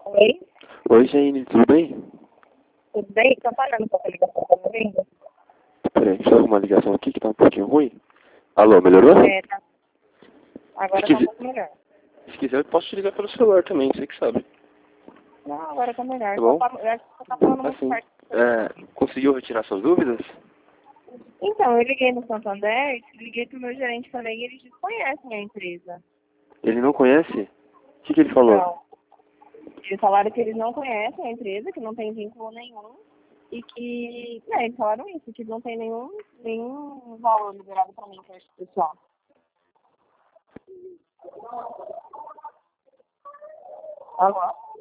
Oi? Oi, Jaine, tudo bem? Tudo bem? Tá falando um pouco a ligação, tá me ouvindo? Peraí, deixa eu arrumar a ligação aqui que tá um pouquinho ruim. Alô, melhorou? Tá. Agora Se tá um quiser, pouco melhor. se quiser eu posso te ligar pelo celular também, você que sabe. Não, agora tá melhor. Tá Só bom? tá, eu acho que você tá falando muito Assim, forte pro telefone. conseguiu retirar suas dúvidas? Então, eu liguei no Santander, liguei pro meu gerente também e eles desconhecem a empresa. Ele não conhece? O que ele falou? Não. Eles falaram que eles não conhecem a empresa, que não tem vínculo nenhum. E que, eles falaram isso, que não tem nenhum valor liberado pra mim, que é esse pessoal. Alô?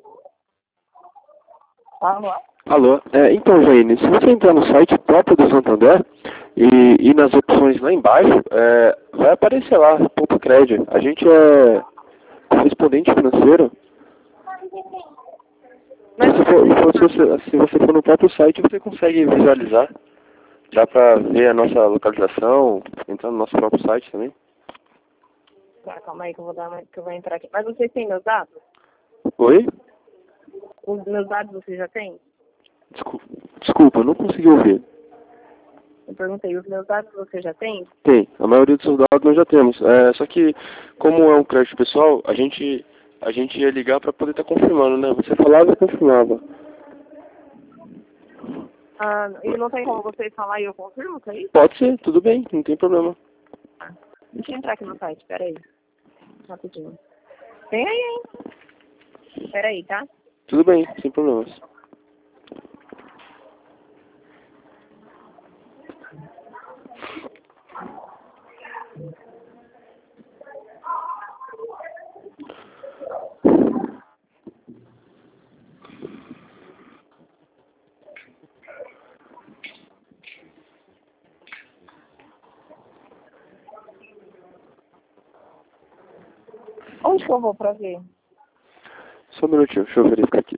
Alô? Alô, então, Jaine, se você entrar no site próprio do Santander e nas opções lá embaixo, vai aparecer lá, Poupa Crédito. A gente é correspondente financeiro. Mas Se você for no próprio site, você consegue visualizar. Dá pra ver a nossa localização, entrar no nosso próprio site também. Tá, calma aí que eu vou entrar aqui. Mas vocês têm meus dados? Oi? Os meus dados você já tem? Desculpa, eu não consegui ouvir. Eu perguntei, os meus dados você já tem? Tem, a maioria dos seus dados nós já temos. Só que, como é um crédito pessoal, a gente ia ligar pra poder estar confirmando, né? Você falava e confirmava. Ah, e não tem como vocês falar e eu confirmo, que é isso? Pode ser, tudo bem, não tem problema. Ah, deixa eu entrar aqui no site, peraí. Rapidinho. Tem aí, hein? Peraí, tá? Tudo bem, sem problemas. Onde que eu vou pra ver? Só um minutinho, deixa eu verificar aqui.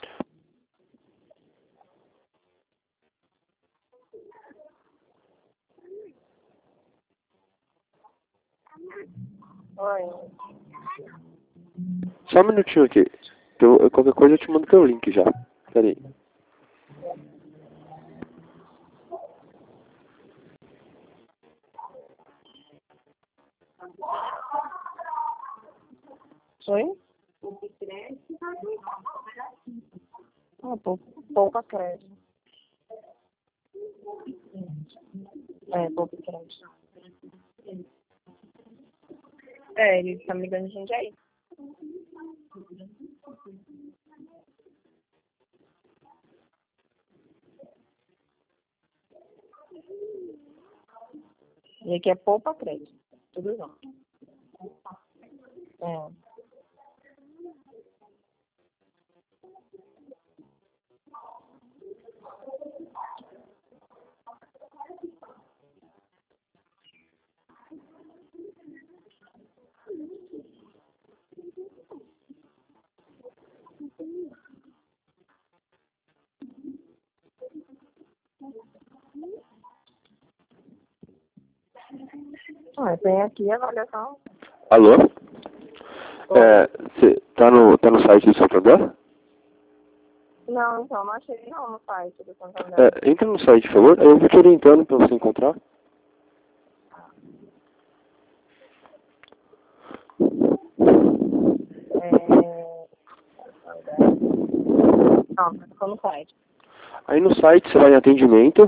Oi. Só um minutinho aqui. Qualquer coisa eu te mando pelo link já. Pera aí. Oi? Ah, poupa crédito. Poupa crédito. Eles estão me ligando de Jundiaí. E aqui é poupa crédito. Tudo junto. É. Tem aqui a avaliação. Alô? Oi? Você tá no site do Santander? Não, então, não achei não no site do Santander. Entra no site, por favor. Aí eu vou te orientando pra você encontrar. Não, ficou no site. Aí no site você vai em atendimento.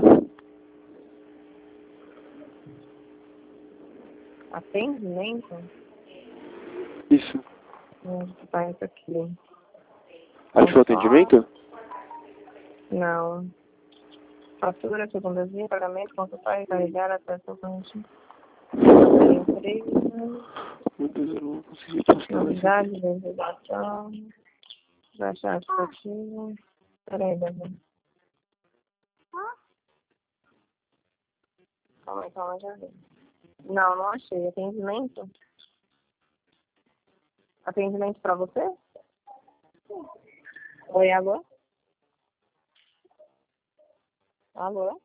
Atendimento? Isso. Tá isso aqui. Achou atendimento? Não. Fatura, segunda via, pagamento, consultar e carregar até totalmente. Empresa, Meu Deus, eu não consegui postar nessa. novidade, legislação, baixar aplicativo. Peraí, Davi. Calma, já vi. Não achei. Atendimento? Atendimento pra você? Oi, alô? Alô?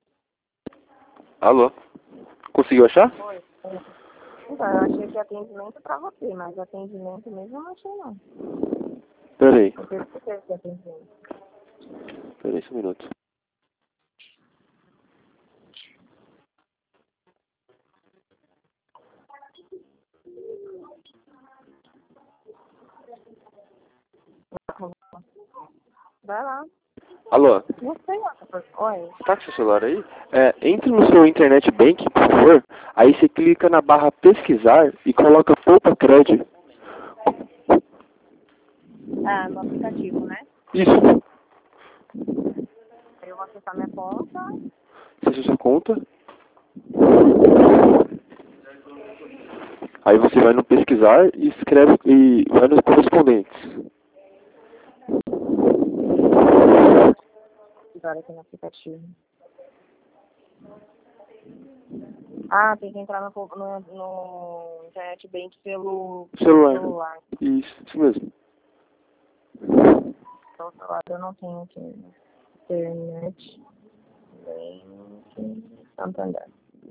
Alô? Conseguiu achar? Oi. Então, eu achei que atendimento pra você, mas atendimento mesmo eu não achei, não. Peraí. Eu tenho certeza que é 31. Peraí só um minuto. Vai lá. Alô? Não sei lá. Oi. Você tá com seu celular aí? Entre no seu internet banking, por favor. Aí você clica na barra pesquisar e coloca poupa crédito. Ah, no aplicativo, né? Isso. Aí eu vou acessar minha conta. Acesse sua conta. Aí você vai no pesquisar e escreve e vai nos correspondentes. Agora aqui no aplicativo. Ah, tem que entrar no internet bank pelo Celular. Isso mesmo. Então, celular eu não tenho aqui. Internet bank Santander.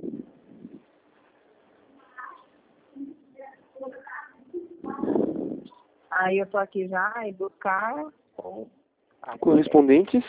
Aí eu tô aqui já e buscar. Correspondentes.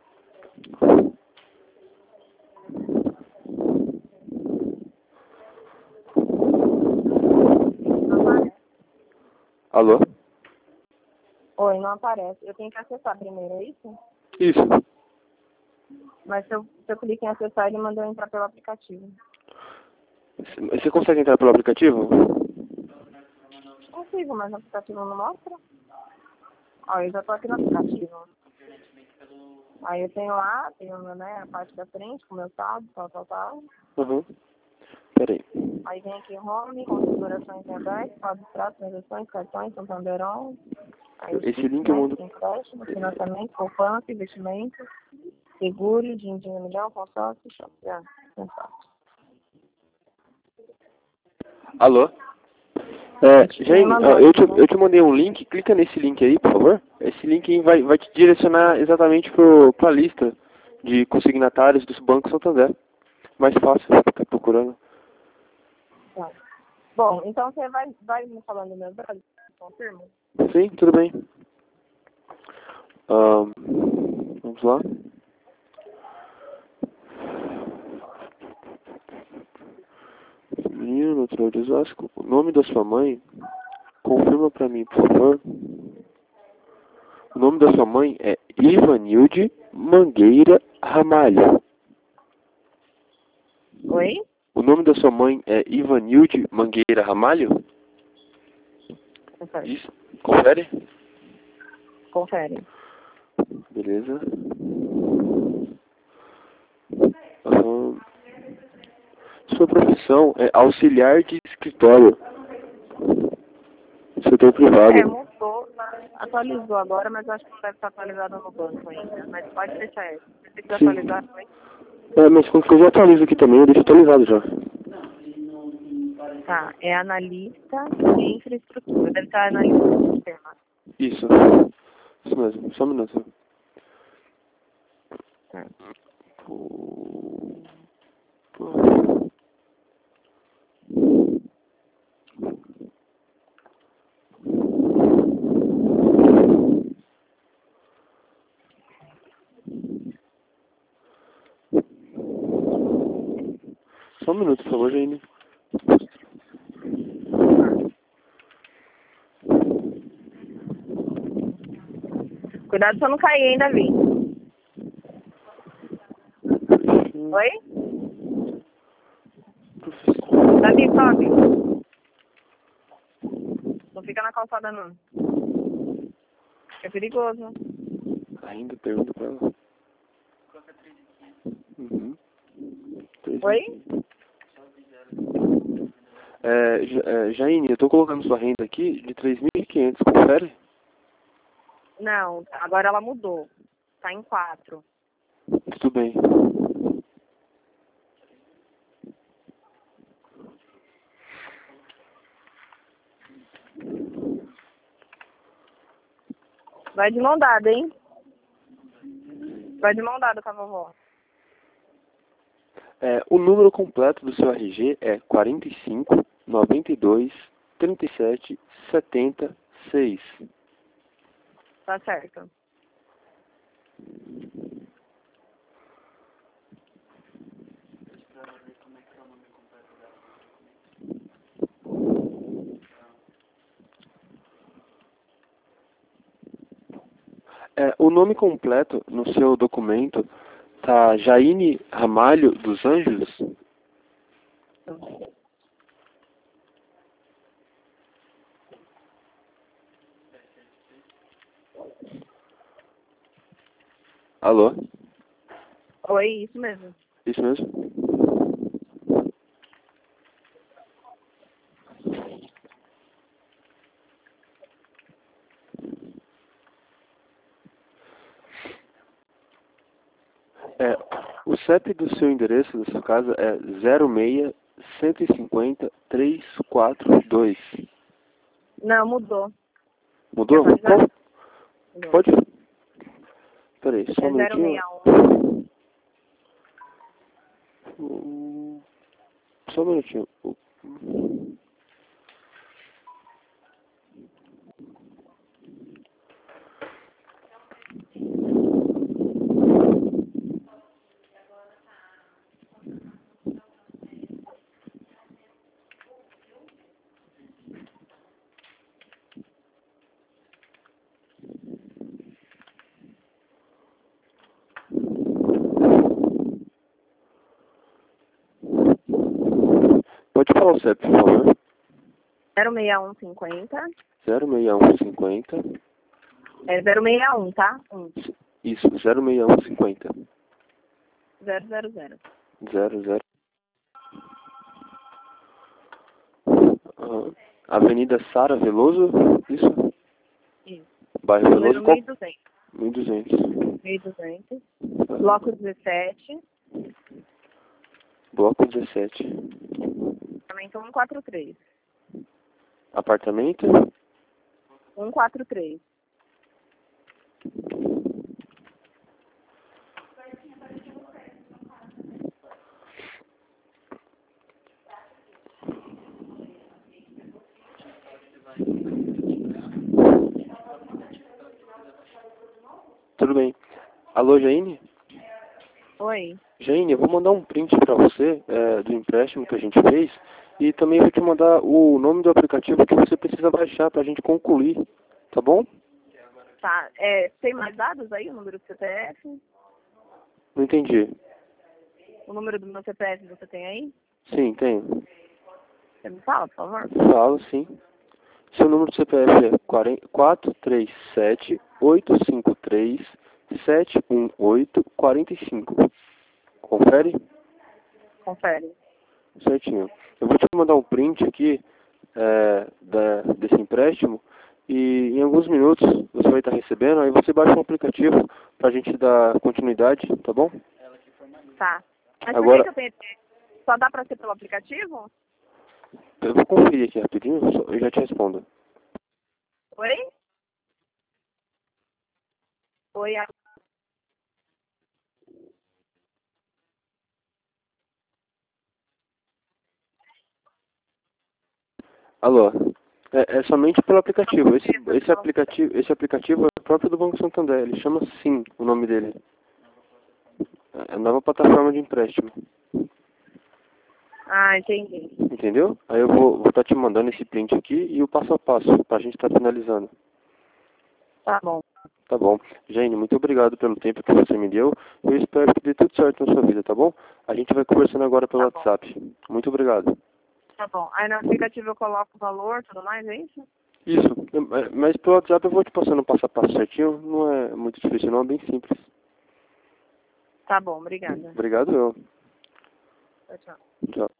Alô? Oi, não aparece. Eu tenho que acessar primeiro, é isso? Isso. Mas se eu clico em acessar, ele mandou eu entrar pelo aplicativo. Você consegue entrar pelo aplicativo? Consigo, mas o aplicativo não mostra. Ó, eu já tô aqui no aplicativo. Aí eu tenho lá, tenho, né, a parte da frente, com o meu saldo, tal. Uhum. Peraí. Aí vem aqui home, configurações em aberto, saldo de prato, transações, cartões, Santanderão. Aí Esse link eu mando. empréstimo, financiamento, poupança, investimento, seguro, din-din milhão, consórcio, consórcio. Alô? Jane, eu te mandei um link, clica nesse link aí, por favor. Esse link aí vai te direcionar exatamente pra lista de consignatários do Banco Santander. Mais fácil ficar procurando. Tá. Bom, então você vai me falando meus dados, confirma? Sim, tudo bem. Vamos lá. Menino, natural de Osasco. O nome da sua mãe, confirma pra mim, por favor. O nome da sua mãe é Ivanilde Mangueira Ramalho. Oi? O nome da sua mãe é Ivanilde Mangueira Ramalho? Confere. Isso. Confere? Confere. Beleza. Sua profissão é auxiliar de escritório. Setor privado. Mudou. Atualizou agora, mas eu acho que não deve estar atualizado no banco ainda. Mas pode deixar essa. Se você quiser atualizar, foi. Mas qualquer coisa eu atualizo aqui também, eu deixo atualizado já. Tá, é analista de infraestrutura. Deve estar analista de sistema. Isso mesmo, só um minuto. Tá. Só um minuto, por favor, Jane. Cuidado pra não cair, hein, Davi? Oi? Davi, sobe. Não fica na calçada, não. É perigoso. Ainda pergunta pra ela. Uhum. Oi? Jaine, eu tô colocando sua renda aqui de 3.500, confere? Não, agora ela mudou. Tá em 4. Tudo bem. Vai de mão dada, hein? Vai de mão dada com a vovó. O número completo do seu RG é 45 92 37 76. Tá certo. O nome completo no seu documento tá Jaine Ramalho dos Anjos? Alô? Oi, isso mesmo. Isso mesmo? O CEP do seu endereço, da sua casa, é 06 150 342. Não, mudou. Mudou? Quer atualizar? Qual? Mudou. Pode? Peraí, só É um minutinho. 061. Só um minutinho. Pode falar o CEP, por favor. 06150. 06150. É 061, tá? Isso, 06150. 000. 00. Avenida Sara Veloso, isso? Isso. Bairro Número Veloso, qual? 1200. 1200. 1200. Bloco 17. Bloco 17. Apartamento 143. Apartamento? 143. Tudo bem. Alô, Jaine? Oi. Jaine, eu vou mandar um print para você do empréstimo que a gente fez e também vou te mandar o nome do aplicativo que você precisa baixar para a gente concluir, tá bom? Tá. Tem mais dados aí? O número do CPF? Não entendi. O número do meu CPF você tem aí? Sim, tenho. Você me fala, por favor? Falo, sim. Seu número do CPF é 437 853 718 45. Confere? Confere. Certinho. Eu vou te mandar um print aqui desse empréstimo e em alguns minutos você vai estar recebendo, aí você baixa um aplicativo para a gente dar continuidade, tá bom? Tá. Mas Agora, por que eu tenho... Só dá pra ser pelo aplicativo? eu vou conferir aqui rapidinho, eu já te respondo. Oi? Oi, Alô? É somente pelo aplicativo. Esse aplicativo é próprio do Banco Santander. Ele chama Sim, o nome dele. É a nova plataforma de empréstimo. Ah, entendi. Entendeu? Aí eu vou estar te mandando esse print aqui e o passo a passo para a gente estar finalizando. Tá bom. Tá bom. Jane, muito obrigado pelo tempo que você me deu. Eu espero que dê tudo certo na sua vida, tá bom? A gente vai conversando agora pelo Tá bom. WhatsApp. Muito obrigado. Tá bom. Aí no aplicativo eu coloco o valor, tudo mais, é isso? Isso. Mas pelo WhatsApp eu vou te passando o passo a passo certinho. Não é muito difícil não, é bem simples. Tá bom, obrigada. Obrigado eu. Tchau, tchau. Tchau.